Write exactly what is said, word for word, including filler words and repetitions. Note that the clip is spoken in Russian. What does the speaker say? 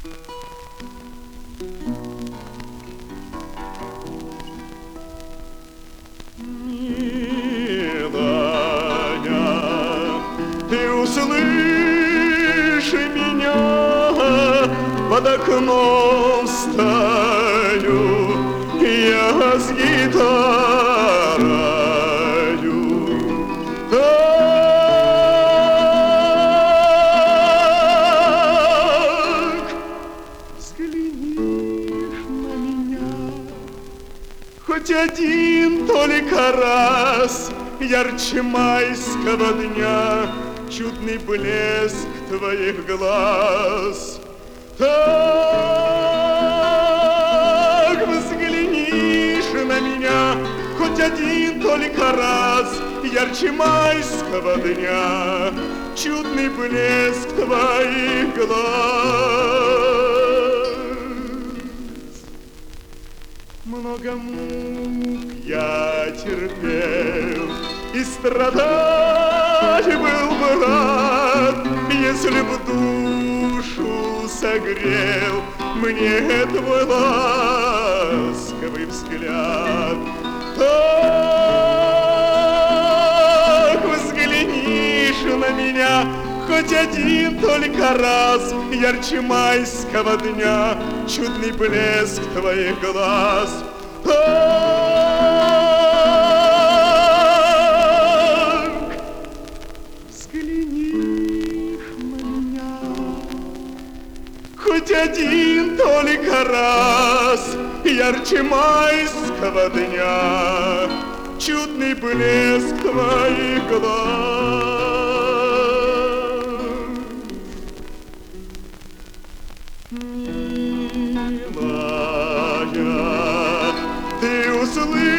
Ты услыши меня, под окном стою я с гитарою. Так взглянешь на меня хоть один только раз, ярче майского дня чудный блеск твоих глаз. Так взглянешь на меня хоть один только раз, ярче майского дня чудный блеск твоих глаз. Много мук я терпел и страдать был бы рад, если б душу согрел мне твой ласковый взгляд. Так взглянешь на меня хоть один только раз, ярче майского дня чудный блеск твоих глаз. Так взглянешь на меня хоть один только раз, ярче майского дня чудный блеск твоих глаз. Милая, ты услышишь